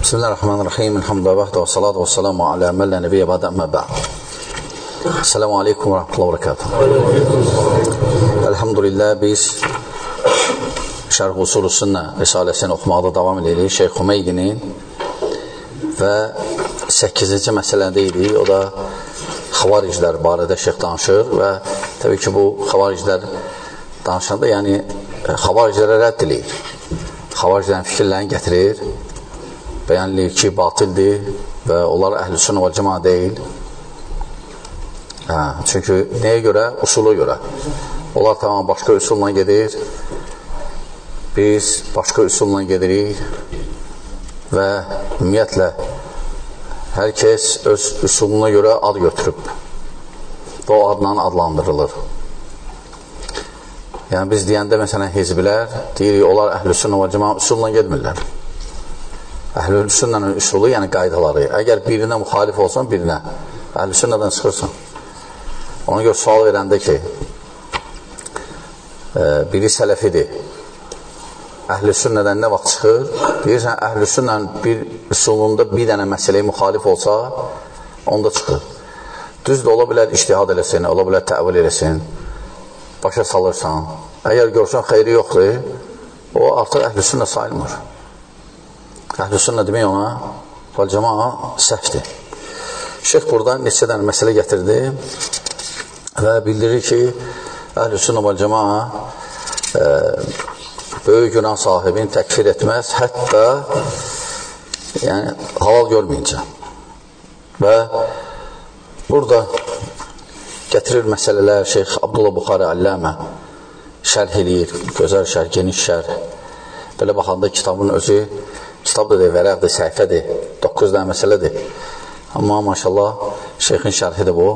Bismillahirrahmanirrahim. Elhamdülillah və salatu və salamu alə mən lə nəbiyyə bədə əmmə bə'd. Esselamu aleykum və rahmetullahi və barakatuhu. Elhamdülillah biz Şərh Usul-u Sünnə risaləsini oxumaqda davam edirik. Şeyx Xumeydinin və 8-ci məsələdə idik. O da xavariclər barədə şeyx danışır və təbii ki, bu xavariclər danışanda, yəni xavariclərə rədd edir. Xavariclərin fikirlərini gətirir, bəyan edir ki, batildir və onlar əhl-i sünnə və cəmaə deyil. Çünki nəyə görə? Usula görə. Onlar tamam başqa üsulla gedir, biz başqa üsulla gedirik və ümumiyyətlə hər kəs öz üsuluna görə ad götürüb və o adla adlandırılır. Yəni biz deyəndə məsələn hizbilər deyirik, onlar əhl-i sünnə və cəmaə üsulla gedmirlər. Əhl-i sünnənin üsulu, yəni qaydaları. Əgər birinə müxalif olsan, birinə əhl-i sünnədən çıxırsan. Ona görə sual verəndə ki, biri sələfidir, əhl-i sünnədən nə vaxt çıxır? Deyirsən, əhl-i sünnənin bir üsulunda bir dənə məsələyə müxalif olsa, onda çıxır. Düz də ola bilər ictihad eləsin, ola bilər təvil eləsin, başa salırsan. Əgər görsən xeyri yoxdur, o artıq əhl-i sünnə sayılmır. Əhl-i sünnə demək ona və cəmaə səhvdir. Şeyx burada neçə dənə məsələ gətirdi və bildirir ki, əhl-i sünnə və cəmaə böyük günah sahibini təkfir etməz, hətta yəni, halal görməyincə. Və burada gətirir məsələlər Şeyx Abdullah Buxari Alləmə şərh eləyir, gözəl şərh, geniş şərh. Belə baxanda kitabın özü, kitab da deyir, vərəqdir, səhifədir, 9 dənə məsələdir. Amma maşallah şeyxin şərhidir bu.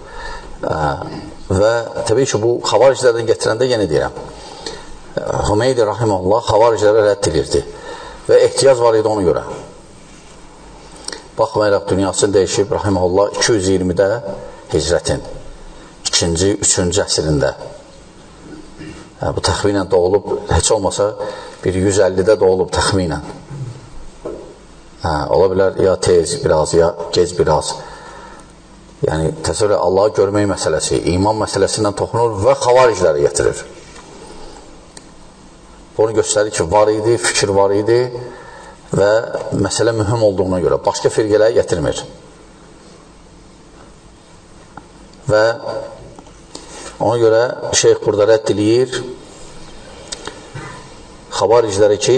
Və təbii ki, bu xavariclərdən gətirəndə yenə deyirəm, Hümeydi rahiməhullah xavariclərə rədd edirdi və ehtiyac var idi ona görə. Baxmayaraq dünyasını dəyişib rahiməhullah 220-də hicrətin 2-ci, 3-cü əsrində. Bu təxminən doğulub, heç olmasa bir 150-də doğulub təxminən. Ola bilər ya tez biraz, ya gec biraz. Yəni təsəvvür Allahı görmək məsələsi, iman məsələsindən toxunur və xavaricləri gətirir. Bunu göstərir ki, var idi, fikir var idi və məsələ mühüm olduğuna görə başqa firqələri gətirmir. Və ona görə şeyx burada rədd eləyir xavaricləri ki,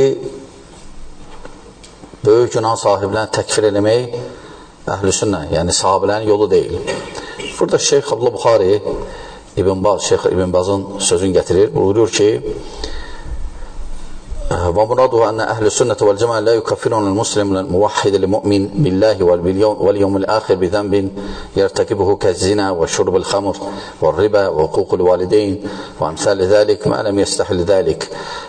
böyük günah sahiblərini təkfir eləmək əhl-i sünnə, yəni sahabələrin yolu deyil. Burada Şeyx Abdullah Buxari İbn Baz, Şeyx İbn Bazın sözünü gətirir, buyurur ki, ومراده أن أهل السنة والجماعة لا يكفرون المسلم الموحد المؤمن بالله واليوم الآخر بذنب يرتكبه كالزنا وشرب الخمر والربا وحقوق الوالدين وأمثال ذلك ما لم يستحل ذلك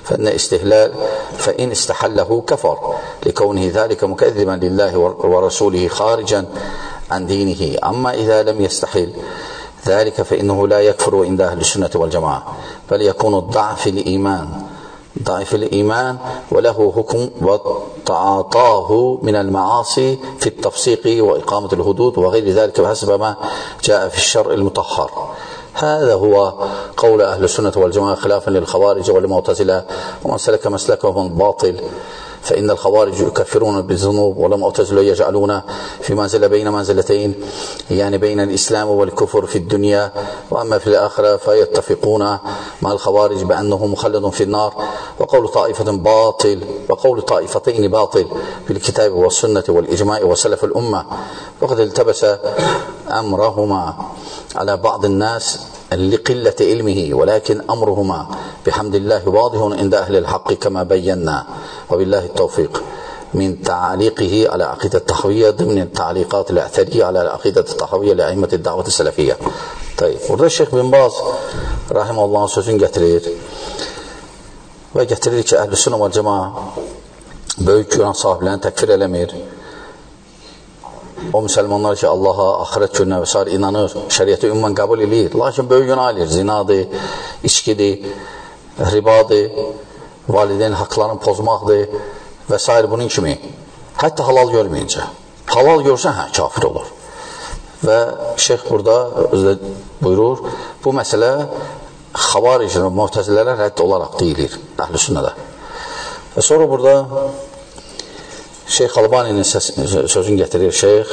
فإن استحله كفر لكونه ذلك مكذبا لله ورسوله خارجا عن دينه. أما إذا لم يستحل ذلك فإنه لا يكفر عند أهل السنة والجماعة بل يكون ضعف الإيمان وله حكم وتعاطاه من المعاصي في التفسيق وإقامة الحدود وغير ذلك بحسب ما جاء في الشرع المطهر. هذا هو قول أهل السنة والجماعة خلافا للخوارج والمعتزلة ومن سلك مسلكهم باطل، فإن الخوارج يكفرون بالذنوب والمعتزلة يجعلون في منزلة بين منزلتين، يعني بين الإسلام والكفر في الدنيا، وأما في الآخرة فيتفقون مع الخوارج بأنه مخلد في النار. وقول طائفة باطل وقول طائفتين باطل في الكتاب والسنة والإجماع وسلف الأمة، وقد التبس أمرهما على بعض الناس لقلة علمه، ولكن أمرهما بحمد الله واضح عند أهل الحق كما بينا، وبالله التوفيق. من تعليقه على عقيدة الطحاوية ضمن التعليقات الأثرية على عقيدة الطحاوية لأئمة الدعوة السلفية. طيب. Burada Şeyx bin Baz rahimehullahın sözünü gətirir və gətirir ki, əhl-i sünnə və cəmaə böyük günah sahiblərini təkfir eləmir. O müsəlmanlar ki, Allaha, axirət gününə və s. inanır, şəriyyəti ümumən qəbul edir. Lakin böyük günah edir, zinadır, içkidir, ribadır, valideyn haqlarını pozmaqdır və s. bunun kimi. Hətta halal görməyincə. Halal görsən, kafir olur. Və şeyx burada buyurur, bu məsələ xavaricin, mu'təzilələr rədd olaraq deyilir əhl-i sünnədə. Və sonra burada Şeyx Albani'nin sözünü gətirir şeyx.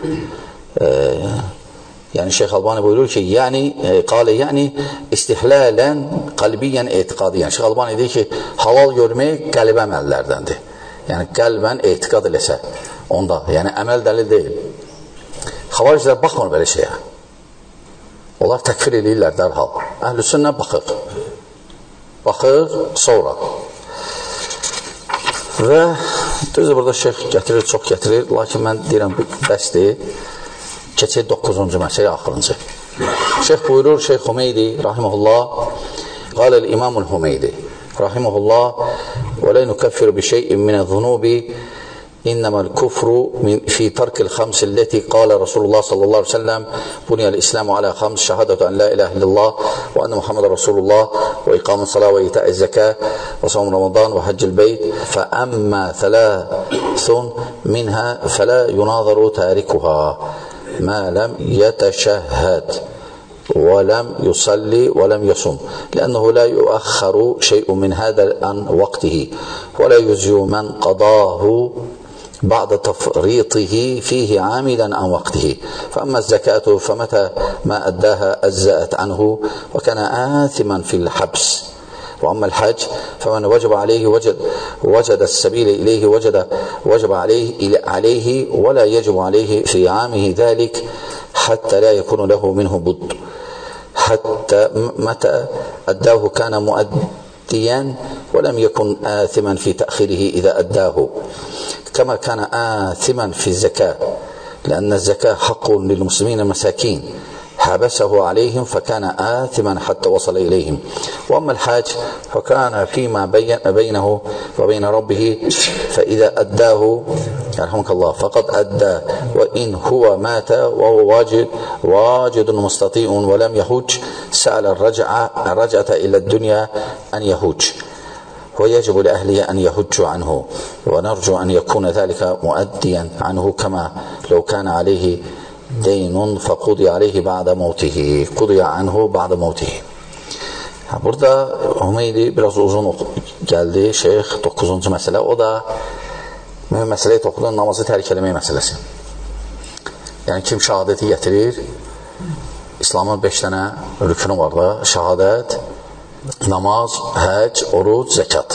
Yəni Şeyx Albani buyurur ki, qalə istihlələn qalbiyyən etiqadiyyən. Şeyx Albani deyir ki, halal görmək qəlbə əməllərdəndir. Yəni qəlbən etiqad eləsə onda, yəni əməl dəlil deyil. Xavaricilər baxmır belə şeyə. Onlar təkfir eləyirlər dərhal. Əhl-i sünnə baxır sonra. Və düzdür, burada şeyx gətirir, çox gətirir, lakin mən deyirəm, bəsdir, keçək 9-cu məsələ, axırıncı. Şeyx buyurur, Şeyx Hümeydi, rahiməhullah, qaləl İmamul Hümeydi, rahiməhullah, və lə nükəffir bi şeyin minə zunubi, إنما الكفر في ترك الخمس التي قال رسول الله صلى الله عليه وسلم بني الإسلام على خمس شهادة أن لا إله إلا الله وأن محمد رسول الله وإقام الصلاة وإيتاء الزكاة وصوم رمضان وحج البيت فأما ثلاث منها فلا يناظر تاركها ما لم يتشهد ولم يصلي ولم يصم لأنه لا يؤخر شيء من هذا عن وقته ولا يجزي من قضاه بعد تفريطه فيه عامدا عن وقته فأما الزكاة فمتى ما أداها أجزأت عنه وكان آثما في الحبس وأما الحج فمن وجب عليه وجد السبيل إليه وجب عليه ولا يجب عليه في عامه ذلك حتى لا يكون له منه بد حتى متى أداه كان مؤديا ولم يكن آثما في تأخيره إذا أداه كما كان آثما في الزكاة لأن الزكاة حق للمسلمين المساكين حبسه عليهم فكان آثما حتى وصل إليهم وأما الحاج فكان فيما بينه وبين ربه فإذا أداه يرحمك الله فقد أدى وإن هو مات وهو واجد مستطيع ولم يحج سأل الرجعة إلى الدنيا أن يحج ويجب لأهله أن يحجوا عنه ونرجو أن يكون ذلك مؤديا عنه كما لو كان عليه deynun fəqudiyə aleyhi bə'də mevtihi. Qudiyə anhu bə'də mevtihi. Burada Hümeydi biraz uzun gəldi. Şeyx 9-cu məsələ. O da mühüm məsələyi toxudan namazı tərk eləmək məsələsi. Yəni kim şəhadəti gətirir, İslamın 5 dənə rükünü var da, şəhadət, namaz, həc, oruc, zəkat.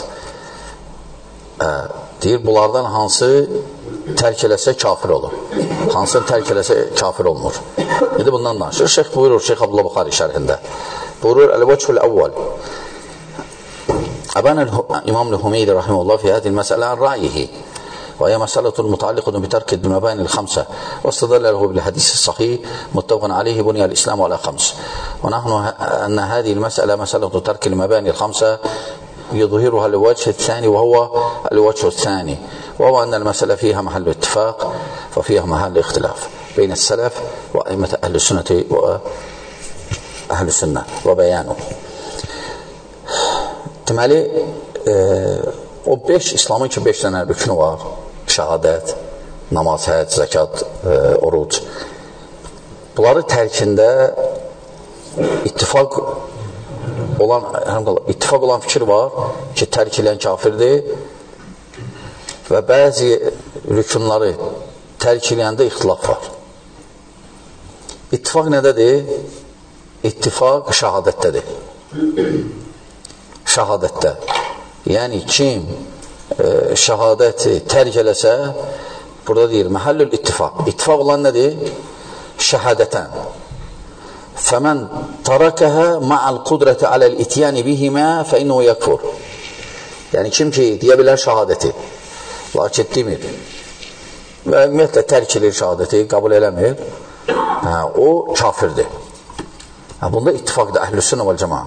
Deyir, bunlardan hansı tərk eləsə kafir olur. Hansını tərk eləsə kafir olmur. İndi bundan danışır. Şeyx buyurur, Şeyx Abdullah Buxari şərhində. Buyurur, Əl-Vəchul Əvvəl. Əbən İmam Hümeydi rahimehullah fi hədil məsələ rəyihi. وهي مسألة متعلقة بترك المباني الخمسة واستدل له بالحديث الصحيح متفق عليه بني الإسلام على خمس ونحن أن هذه المسألة مسألة ترك المباني الخمسة يظهرها الوجه الثاني وهو الوجه الثاني وهو أن المسألة فيها محل اتفاق ففيها محل اختلاف بين السلف وأئمة أهل السنة وأهل السنة وبيانه deməli o 5 İslamın ki 5 dənə rükünü var. Şəhadət, namaz, həc, zəkat, oruc. Bunları tərkində ittifaq olan fikir var ki, tərk edən kafirdir və bəzi rükunları tərk eləyəndə ixtilaf var. İttifaq nədədir? İttifaq şəhadətdədir. Şəhadətdə. Yəni kim şəhadəti tərk eləsə, burada deyir, məhəllül ittifaq. İttifaq olan nədir? Şəhadətən. Fəmən tarakəhə ma'al qudrəti aləl ityəni bihimə fəinəhu yəkfur. Yəni kim ki, deyə bilər şəhadəti, lakin demir və ümumiyyətlə tərk edir şəhadəti, qəbul eləmir, o kafirdir. Bunda ittifaqdır, əhl-i sünnə vəl cəmaə.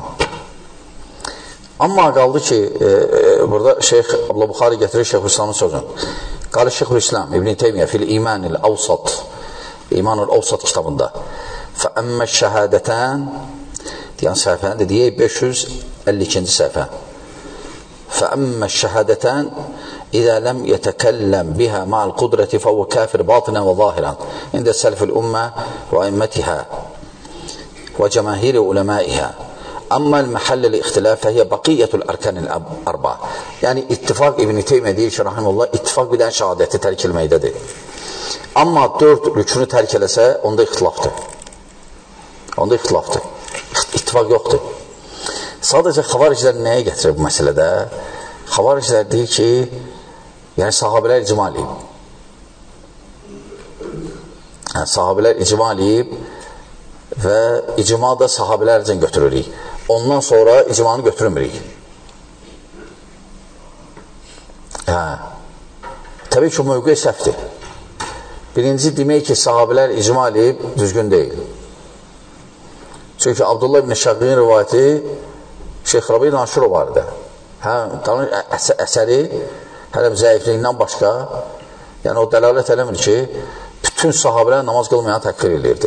Amma qaldı ki, burada Şeyx Abdullah Buxari gətirir Şeyxülislamın sözünü. Qalı Şeyxülislam İbn-i Teymiyyə fil imanil avsat, İmanul Avsat kitabında fəəmmə şəhadətən deyən səhifəndə deyək 552-ci səhifə. Fəəmmə şəhadətən إذا لم يتكلم بها مع القدرة فهو كافر باطنا وظاهرا عند سلف الأمة وأئمتها وجماهير علمائها. أما المحل الاختلاف فهي بقية الأركان الأربعة. Yani ittifak İbn-i Teymiye deyir ki, rahimullah, ittifak bir dənə şəhadəti tərk etməkdədir. Amma 4 rükünü tərk eləsə, onda ixtilafdır. Onda ixtilafdır. İttifak yoxdur. Sadəcə xavariclər nəyə gətirir bu məsələdə? Xavariclər deyir ki, yəni sahabələr icma eləyib. Sahabələr icma eləyib və icma da sahabələrcən götürürük. Ondan sonra icmanı götürmürük. Təbii ki, mövqe səhvdir. Birinci demək ki, sahabələr icma eləyib düzgün deyil. Çünki Abdullah ibn Şəqiqin rivayəti Şeyx Rabi Naşiro vardı. Əsəri hələm zəifliyindən başqa, yəni o dəlalət eləmir ki, bütün sahabələr namaz qılmayan təkfir edirdi.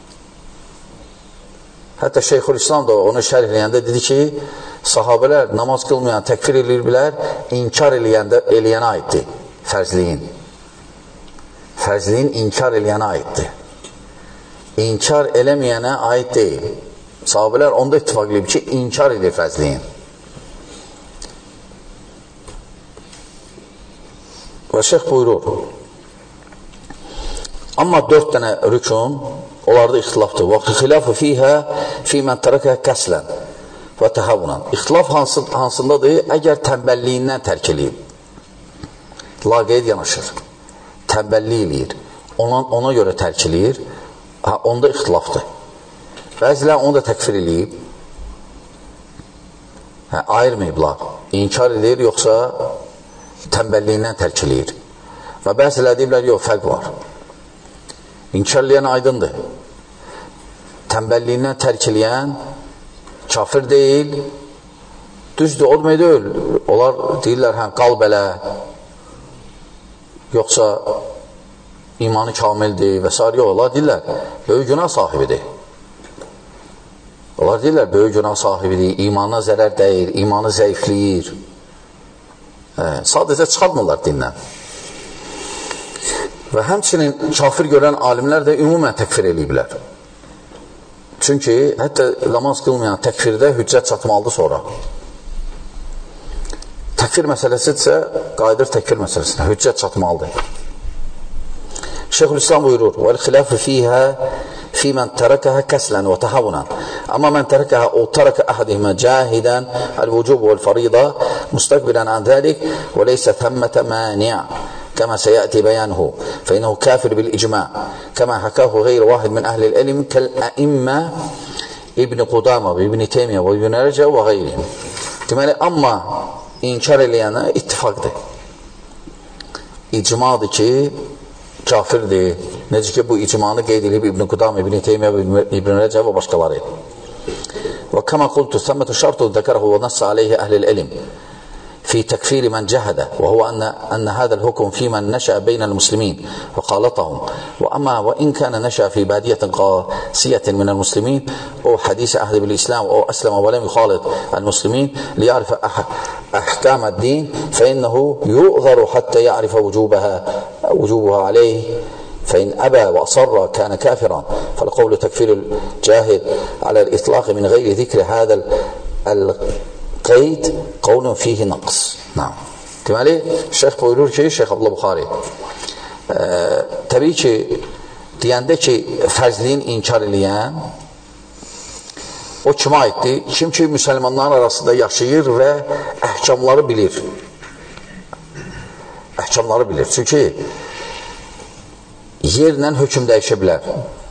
Hətta Şeyxülislam da onu şərhləyəndə dedi ki, sahabələr namaz qılmayan təkfir edirlər, inkar eləyənə aiddir fərzliyin. Fərzliyin inkar eləyənə aiddir. İnkar eləməyənə aid deyil. Sahabələr onda ittifak edib ki, inkar edir fərzliyin. Və şeyx buyurur, amma 4 dənə rükun, onlarda ixtilafdır. Və xilafı fiyhə fīmən tərəkə kəslən və təhəvunan. İxtilaf hansındadır? Əgər tənbəlliyindən tərk eləyib, laqeyd yanaşır, tənbəllik eləyir, ona görə tərk eləyir, onda ixtilafdır. Bəzilər onu da təkfir eləyib, ayırmayıblar, inkar edir, yoxsa tənbəlliyindən tərk eləyir. Və bəzilər deyiblər, yox, fərq var. İnkar eləyən aydındır. Tənbəlliyindən tərk eləyən kafir deyil, düzdür, o demək deyil. Onlar deyirlər, qal belə, yoxsa imanı kamildir və s. Yox, onlar deyirlər, böyük günah sahibidir. Onlar deyirlər, böyük günah sahibidir, imanına zərər dəyir, imanı zəifləyir. Sadəcə çıxartmırlar dindən. Və həmçinin kafir görən alimlər də ümumən təkfir eləyiblər. Çünki hətta namaz qılmayan təkfirdə hüccət çatmalıdır sonra. Təkfir məsələsidirsə, qayıdır təkfir məsələsinə, hüccət çatmalıdır. Şeyxülislam buyurur, وَالْخِلَافُ فِيهَا فِي مَنْ تَرَكَهَا كَسْلًا وَتَحَوُنًا أما من تركها أو ترك أحدهما جاهدا الوجوب والفريضة مستكبرا عن ذلك وليس ثمة مانع كما سيأتي بيانه فإنه كافر بالإجماع كما حكاه غير واحد من أهل العلم كالأئمة ابن قدامة وابن تيمية وابن رجب وغيرهم. Deməli, amma inkar eləyənə ittifaqdır. İcmadır ki, kafirdir. Necə ki, bu icmanı qeyd edib İbn Qudam, İbn Teymiyyə, İbn Rəcəb və başqaları. Və kəmə qultu, səmmətü şartu zəkərəhu və nəssa aleyhi əhlil ilim في تكفير من جهد وهو أن هذا الحكم في من نشأ بين المسلمين وخالطهم وإن كان نشأ في بادية قاسية من المسلمين أو حديث عهد بالإسلام أو أسلم ولم يخالط المسلمين ليعرف أحكام الدين فإنه يؤذر حتى يعرف وجوبها عليه فإن أبى وأصر كان كافرا فالقول تكفير الجاهد على الإطلاق من غير ذكر هذا qeyd qavlun fihi naqs. Deməli, şeyx buyurur ki, Şeyx Abdullah Buxari təbii ki, deyəndə ki, fərzliyin inkar eləyən o kimə aiddir? Kim ki, müsəlmanların arasında yaşayır və əhkamları bilir. Əhkamları bilir. Çünki yerlə hökm dəyişə bilər.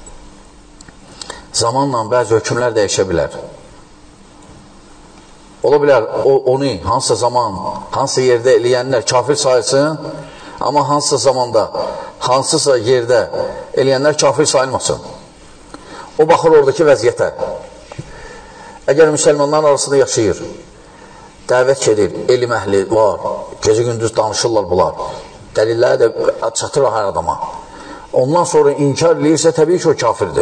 Zamanla bəzi hökmlər dəyişə bilər. Ola bilər, onu hansısa zaman, hansısa yerdə eləyənlər kafir sayılsın, amma hansısa zamanda, hansısa yerdə eləyənlər kafir sayılmasın. O baxır oradakı vəziyyətə. Əgər müsəlmanların arasında yaşayır, dəvət edir, elm əhli var, gecə gündüz danışırlar bunlar, dəlilləri də çatır hər adama. Ondan sonra inkar eləyirsə, təbii ki, o kafirdir.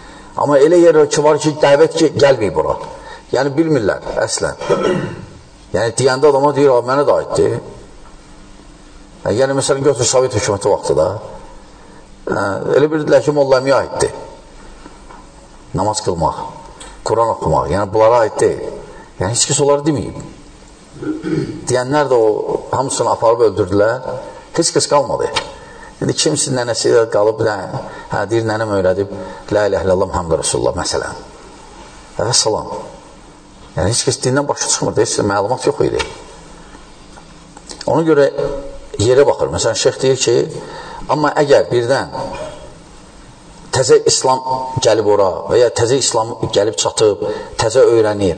Amma elə yer ki, var ki, dəvət gəlməyib bura. Yəni, bilmirlər, əslən. Yəni deyəndə adama deyir, mənə də aiddir. Yəni məsələn götür Sovet hökuməti vaxtı da elə bildilər ki, Molla Əmiyə aiddir. Namaz qılmaq, Quran oxumaq, yəni bunlara aid deyil. Yəni heç kəs onları deməyib. Deyənlər də o hamısını aparıb öldürdülər. Heç kəs qalmadı. İndi kimsin nənəsi qalıb, deyir nənəm öyrədib La ilahe illallah Muhammed Rasulullah məsələn. Və salam. Yəni heç kəs dindən başı çıxmırdı, heç məlumat yox idi. Ona görə yerə baxır. Məsələn, şeyx deyir ki, amma əgər birdən təzə İslam gəlib ora və ya təzə İslam gəlib çatıb, təzə öyrənir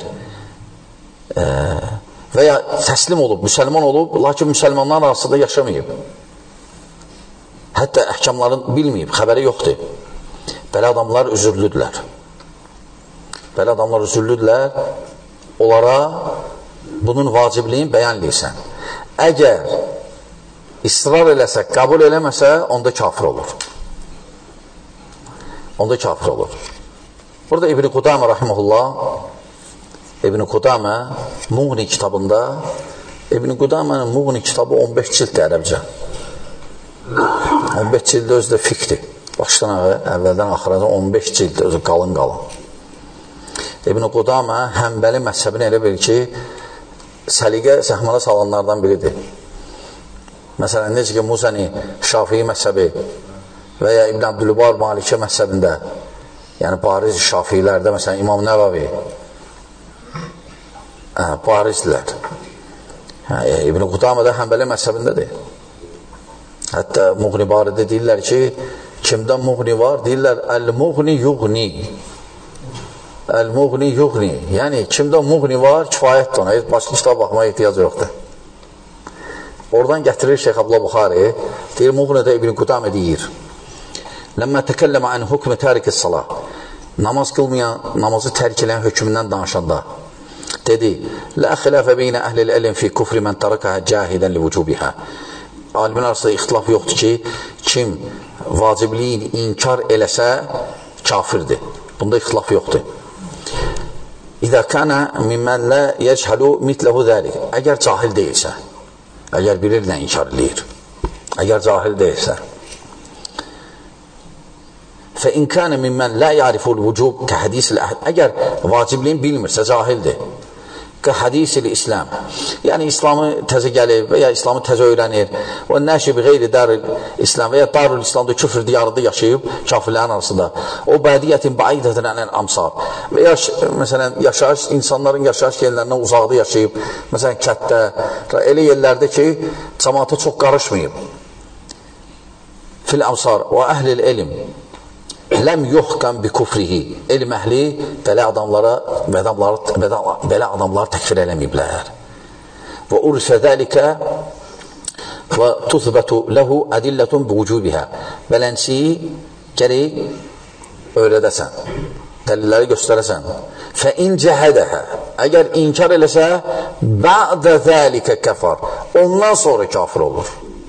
və ya təslim olub, müsəlman olub, lakin müsəlmanların arasında yaşamayıb. Hətta əhkamların bilməyib, xəbəri yoxdur. Belə adamlar üzürlüdürlər. Belə adamlar üzürlüdürlər, onlara bunun vacibliyin bəyan edirsən. Əgər israr eləsə, qəbul eləməsə, onda kafir olur. Onda kafir olur. Burada İbn-i Qudamə rahimehullah, İbn-i Qudamə Muğni kitabında, İbn-i Qudamənin Muğni kitabı 15 cilddir ərəbcə. 15 cildə özü də fiqdir. Başdan əvvəldən axıradan 15 cildə özü qalın-qalın. İbn-i Qudamə Həmbəli məzhəbini elə bilir ki, səliqə səhmana salanlardan biridir. Məsələn, necə ki, Muzəni Şafii məzhəbi və ya İbn Abdülbar Malikə məzhəbində, yəni Pariz Şafiilərdə, məsələn, İmam Nəvavi Parizlilər. İbn Qudamə də Həmbəli məzhəbindədir. Hətta Muğni barədə deyirlər ki, kimdən Muğni var? Deyirlər, Əl-Muğni yuğni. Əl-Muğni yuğni. Yəni, kimdən Muğni var, kifayətdir ona. Başqa kitab baxmaya ehtiyac yoxdur. Oradan gətirir Şeyx Abdullah Buxari, deyir, Muğni'də İbn Qudamə deyir, Ləmmə təkəlləmə ən hükmü tərikis salah. Namaz qılmayan, namazı tərk eləyən hökmündən danışanda dedi, Lə xilafə beynə əhlil əlim fi kufri mən tərəkəhə cahidən li vücubihə. Alimin arasında ixtilaf yoxdur ki, kim vacibliyin inkar eləsə kafirdir. Bunda ixtilaf yoxdur. İzə kənə mimmən lə yəchəlu mitləhu zəlik. Əgər cahil deyilsə, əgər bilirlə inkar eləyir, əgər cahil deyilsə, فإن كان ممن لا يعرف الوجوب كحديث الأحد أجر واجبين bilmirsə cahildir كحديث الإسلام yani İslamı təzə gəlib və ya İslamı təzə öyrənir və nəşi bi qeyri darul İslam və ya darul İslamda küfr diyarında yaşayıb kafirlərin arasında o bədiyyətin baidətin ənən amsar və ya məsələn yaşayış insanların yaşayış yerlərindən uzaqda yaşayıb məsələn kətdə elə yerlərdə ki cəmaata çox qarışmayıb fil amsar və əhlil ilm ləm yuhkam bi kufrihi elm əhli belə adamları təkfir eləməyiblər və ursə dəlikə və tuzbətu ləhu ədillətun bi vücubihə belənsi gərək öyrədəsən dəlilləri göstərəsən fə in cəhədəhə əgər inkar eləsə bə'də dəlikə kəfar ondan sonra kafir olur.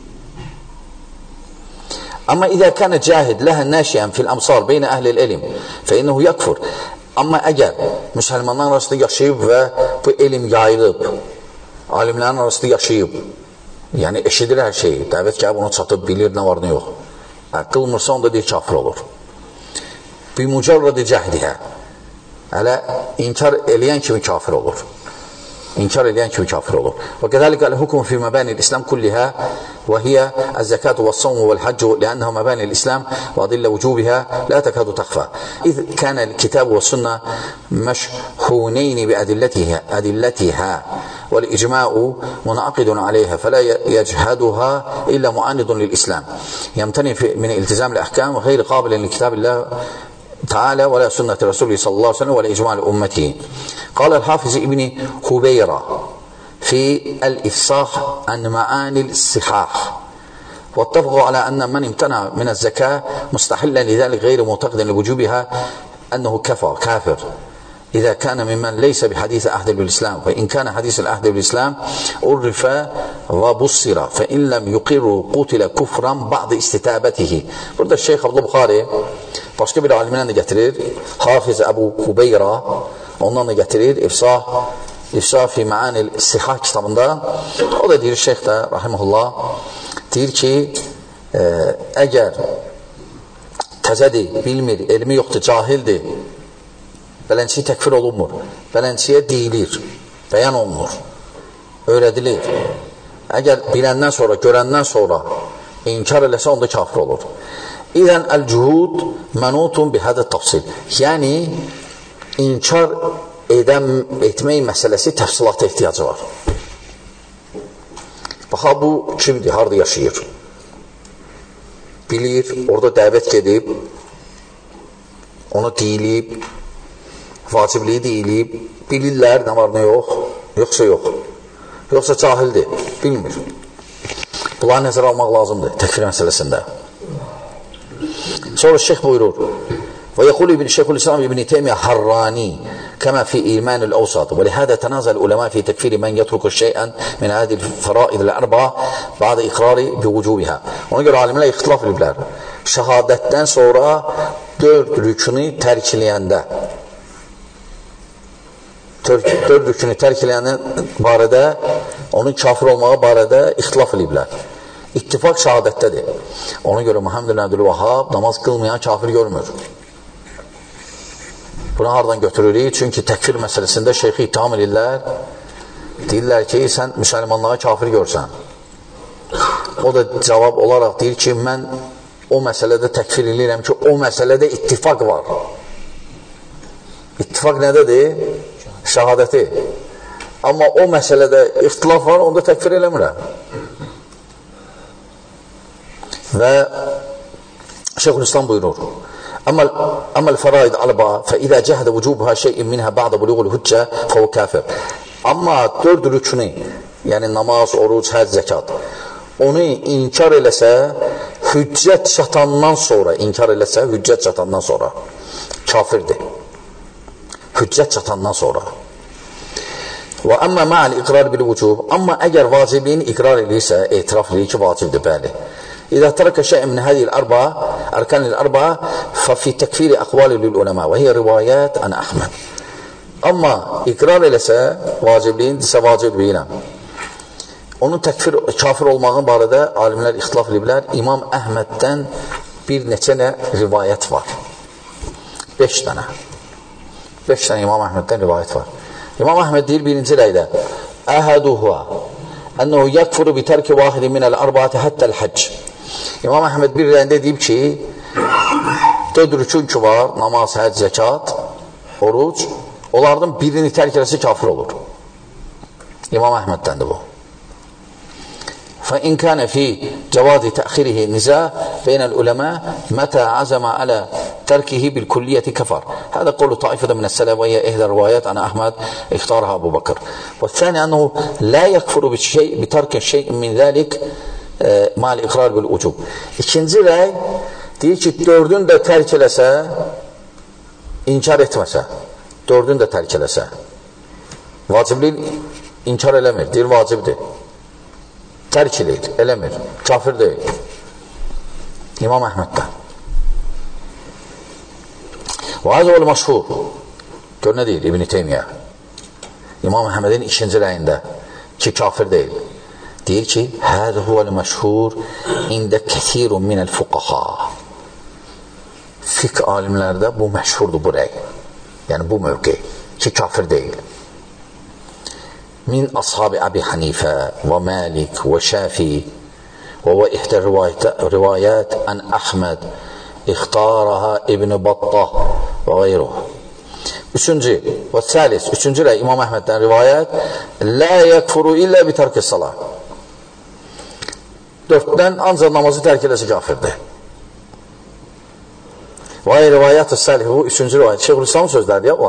Amma izə kənə cahid ləhə nəşiyən fil əmsar beynə əhlil elm fə innəhu yakfur. Amma əgər müsəlmanların arasında yaşayıb və bu elm yayılıb, alimlərin arasında yaşayıb, yəni eşidir hər şeyi, dəvət gəlib onu çatıb, bilir nə var, nə yox. Qılmırsa onda deyir, kafir olur. Bir mücərrədi cəhdihə, hələ inkar eləyən kimi kafir olur. İnkar eləyən kimi kafir olur. Və qədəlikə əl-hüküm fi məbənil İslam kulliha və hiyə əz-zəkatu və-s-savmu və-l-haccu ləənnəhu məbənil İslam və adillə vücubihə lə təkadu təxfə. İz kənə l-kitab və-s-sünnə məşhuneyni bi-ədillətihə və-l-icma'u munaqidun aleyhə fələ yəchəduhə illə muanidun lil-İslam. Yəmtəni min iltizam l-əhkam və xeyri qabilin l-kitabillah تعالى ولا سنة رسوله صلى الله عليه وسلم ولا إجماع أمته. قال الحافظ ابن خبيرة في الإفصاح عن معاني الصحاح واتفقوا على أن من امتنع من الزكاة مستحلا لذلك غير معتقد لوجوبها أنه كافر إذا كان ممن ليس بحديث عهد بالإسلام فإن كان حديث العهد بالإسلام عرف وبصر فإن لم يقر قتل كفرا بعد استتابته. Burada Şeyx Abdullah Buxari başqa bir alimdən də gətirir, Hafiz Əbu Kubeyra ondan da gətirir, İfsah İfsafi Ma'anil Sihah kitabında o da deyir, şeyx də rahimehullah deyir ki, əgər təzədir, bilmir, elmi yoxdur, cahildir, belənçiyə təkfir olunmur, belənçiyə deyilir, bəyan olunur, öyrədilir. Əgər biləndən sonra, görəndən sonra inkar eləsə, onda kafir olur. İzən əl-cuhud mənutun bihədə tafsil. Yəni, inkar etmək məsələsi təfsilata ehtiyacı var. Baxa, bu kimdir, harada yaşayır? Bilir, orada dəvət gedib, onu deyilib, vacibliyi deyilib, bilirlər, nə var, nə yox, yoxsa yox. Yoxsa cahildir, bilmir. Bunları nəzərə almaq lazımdır təkfir məsələsində. Sonra şeyx buyurur, ويقول شيخ الإسلام ابن تيمية حراني كما في إيمان الأوسط ولهذا تنازل العلماء في تكفير من يترك شيئا من هذه الفرائض الأربعة بعد إقرار بوجوبها. Ona görə alimlər ixtilaf ediblər. Şəhadətdən sonra 4 rükünü tərk eləyəndə, 4 rükünü tərk eləyəndə barədə, onun kafir olmağı barədə ixtilaf ediblər. İttifak şəhadətdədir. Ona görə Muhammed ibn Abdülvahhab namaz qılmayan kafir görmür. Bunu haradan götürürük? Çünki təkfir məsələsində şeyxi ittiham edirlər. Deyirlər ki, sən müsəlmanlığa kafir görsən. O da cavab olaraq deyir ki, mən o məsələdə təkfir edirəm ki, o məsələdə ittifak var. İttifak nədədir? Şəhadəti. Amma o məsələdə ixtilaf var, onda təkfir eləmirəm. Və Şeyhülislam buyurur, أما الفرائض أربعة فإذا جهد وجوبها شيء منها بعد بلوغ الحجة فهو كافر. Amma 4 rükünü, yəni namaz, oruc, həcc, zəkat, onu inkar eləsə, hüccət çatandan sonra, kafirdir. Hüccət çatandan sonra. Və amma ma'al iqrar bil vücub, amma əgər vacibliyini iqrar edirsə, etiraf edir ki, vacibdir, bəli. إذا ترك شيء من هذه أركان الأربعة ففي تكفير أقوال للعلماء وهي روايات عن أحمد. Amma iqrar eləsə, vacibliyin desə vacib bilirəm. Onun kafir olmağı barədə alimlər ixtilaf ediblər. İmam Əhməddən bir neçə rivayət var. 5 dənə. 5 dənə İmam Əhməddən rivayət var. İmam Əhməd deyir birinci rəydə, Əhəduhua ənəhu yəkfuru bitərki vahidi minəl arbaati həttəl həcc. İmam Əhməd bir rəyində deyib ki, 4 rükün ki var, namaz, həcc, zəkat, oruc, onlardan birini tərk eləsə kafir olur. İmam Əhməddəndir bu. فإن كان في جواز تأخيره نزاع بين العلماء متى عزم على تركه بالكلية كفر. هذا قول طائفة من السلف وهي إحدى الروايات عن أحمد اختارها أبو بكر. والثاني أنه لا يكفر بالشيء بترك شيء من ذلك مع الإقرار بالوجوب. İkinci rəy deyir ki, 4'ünü də tərk eləsə, inkar etməsə, 4'ünü də tərk eləsə, vacibliyin inkar eləmir, deyir vacibdir. Tərk eləyir, eləmir, kafir deyil. İmam Əhməddən. Və azəvəl məşhur, gör nə deyir İbn-i Teymiyyə? İmam Əhmədin ikinci rəyində ki, kafir deyil. Deyir ki, hədə huvəl məşhur ində kəthirun minəl fuqaha. Fiqh alimlərdə bu məşhurdur bu rəy. Yəni bu mövqe ki, kafir deyil. من أصحاب أبي حنيفة ومالك وشافعي وهو إحدى الروايات عن أحمد اختارها ابن بطة وغيره. Üçüncü ve salis, üçüncü rəy İmam Əhməddən rivayət la yekfuru illə bi tərk salah. 4'dən ancaq namazı tərk eləsə kafirdir. Və rivayət-i salih bu üçüncü rivayət. Şeyhülislam'ın sözlərdir ya bu.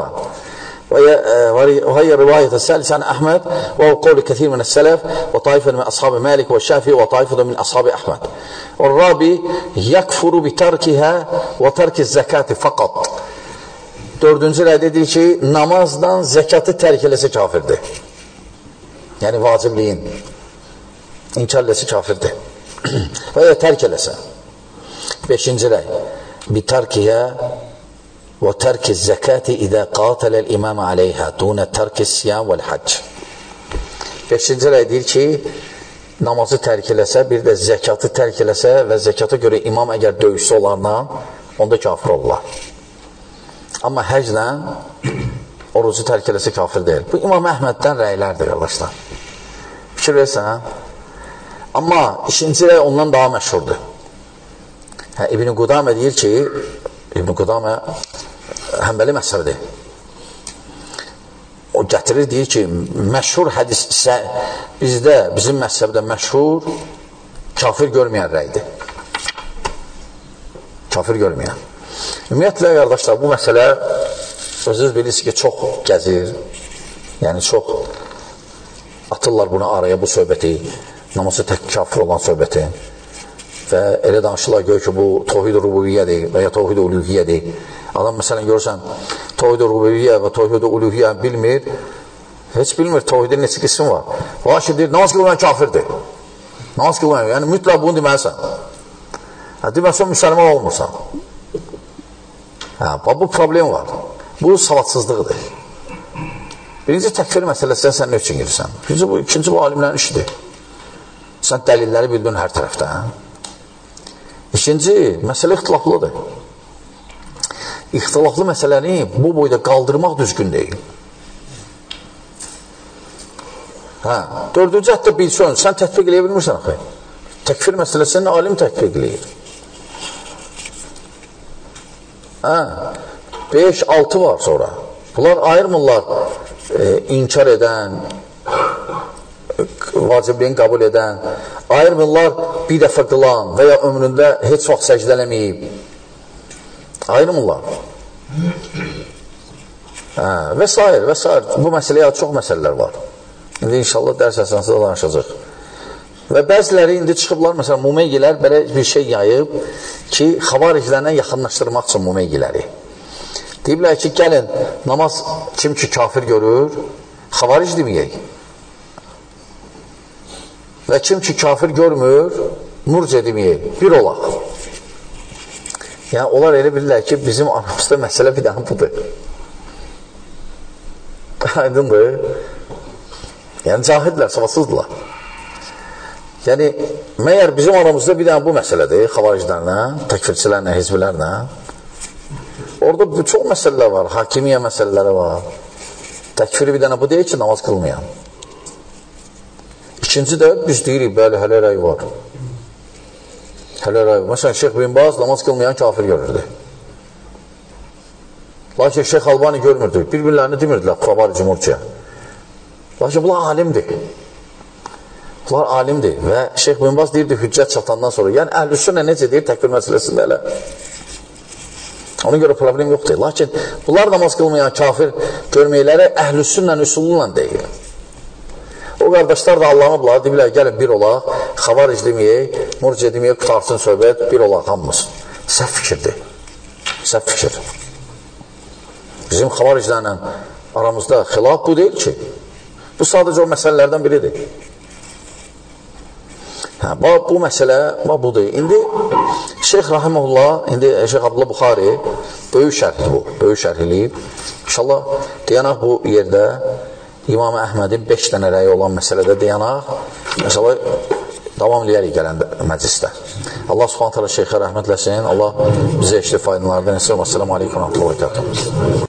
وهي الرواية الثالثة عن أحمد وهو قول كثير من السلف وطائفة من أصحاب مالك والشافعي وطائفة من أصحاب أحمد. والرابع يكفر بتركها وترك الزكاة فقط. 4. rəydə deyir ki, namazdan zəkatı tərk eləsə kafirdir. Yəni vacibliyin inkar eləsə kafirdir. Və ya tərk eləsə. 5. rəy bitarkiyə və tərki zəkati idə qatələl imam aleyhə dunə tərki siyam vəl-həcc. 5-ci rəy deyir ki, namazı tərk eləsə, bir də zəkatı tərk eləsə və zəkata görə imam əgər döyüşsə onlarla, onda kafir olurlar. Amma həclə orucu tərk eləsə kafir deyil. Bu İmam Əhməddən rəylərdir, qardaşlar. Fikir versən, amma ikinci rəy ondan daha məşhurdur. İbn-i Qudamə deyir ki, İbn-i Qudamə Həmbəli məzhəbidir. O gətirir, deyir ki, məşhur hədis bizdə, bizim məzhəbdə məşhur kafir görməyən rəydir. Kafir görməyən. Ümumiyyətlə, qardaşlar, bu məsələ özünüz bilirsiniz ki, çox gəzir. Yəni, çox atırlar buna araya bu söhbəti, namazı tək kafir olan söhbəti. Və elə danışırlar gör ki, bu Tevhid-i Rububiyyədir və ya Tevhid-i Uluhiyyədir. Adam məsələn görürsən, Tevhid-i Rububiyyə və Tevhid-i Uluhiyyə bilmir, heç bilmir Tevhidin neçə qismi var. Lakin deyir, namaz qılmayan kafirdir. Namaz qılmayan, yəni mütləq bunu deməlisən. Deməsən, müsəlman olmursan. Bu problem var. Bu savadsızlıqdır. Birinci təkfir məsələsindən sən nə üçün girsən? İkinci bu alimlərin işidir. Sən dəlilləri bildin hər tərəfdə. İkinci, məsələ ixtilaflıdır. İxtilaflı məsələni bu boyda qaldırmaq düzgün deyil. Dördüncü hətta bilsən, sən tətbiq eləyə bilmirsən axı. Təkfir məsələsini alim tətbiq eləyir. 5-6 var sonra. Bunlar ayırmırlar inkar edən, vacibliyin qəbul edən, ayırmırlar bir dəfə qılan və ya ömründə heç vaxt səcdə eləməyib. Ayrımırlar. Və s. və s. Bu məsələyə çox məsələlər var. İndi inşallah dərs əsasında danışacaq. Və bəziləri indi çıxıblar, məsələn, Mumeyyilər belə bir şey yayıb ki, xavariclərlə yaxınlaşdırmaq üçün Mumeyyləri. Deyiblər ki, gəlin, namaz kim ki kafir görür, xavaric deməyək. Və kim ki kafir görmür, murciə deməyək, bir olaq. Yəni, onlar elə bilirlər ki, bizim aramızda məsələ bir dənə budur. Aydındır. Yəni, cahidlər, savadsızdırlar. Yəni, məyər bizim aramızda bir dənə bu məsələdir, xavariclərlə, təkfirçilərlə, hizbilərlə. Orada çox məsələlər var, hakimiyyə məsələləri var. Təkfiri bir dənə bu deyil ki, namaz qılmayan. İkinci də biz deyirik, bəli, hələ rəy var. Hələ rəy var. Məsələn, Şeyx bin Baz namaz qılmayan kafir görürdü. Lakin Şeyx Albani görmürdü. Bir-birlərini demirdilər, xavarici murciə. Lakin bunlar alimdir. Bunlar alimdir. Və Şeyx bin Baz deyirdi, hüccət çatandan sonra. Yəni, əhl-i-sünnə necə deyir təkfir məsələsində elə? Ona görə problem yoxdur. Lakin bunlar namaz qılmayan kafir görməkləri əhl-i-sünnə üsulunla deyil. O qardaşlar da Allah'ına deyirlər, gəlin bir olaq, xavaric deməyək, murciə deməyək, qutarsın söhbət, bir olaq hamımız. Səhv fikirdir. Səhv fikir. Bizim xavariclərlə aramızda xilaf bu deyil ki. Bu sadəcə o məsələlərdən biridir. Bu məsələ budur. İndi Şeyx Rahimullah, indi Şeyx Abdullah Buxari böyük şərhdir bu, böyük şərhliyib. İnşallah deyanaq bu yerdə İmam Əhmədin 5 dənə rəyi olan məsələdə deyanaq, məsələ davam eləyərik gələn məclisdə. Allah subhanət hələ Şeyxə rəhmət eləsin, Allah bizə işli faydalardan etsin. Əssəlamu aleykum və rəhmətullah və bərəkatuhu.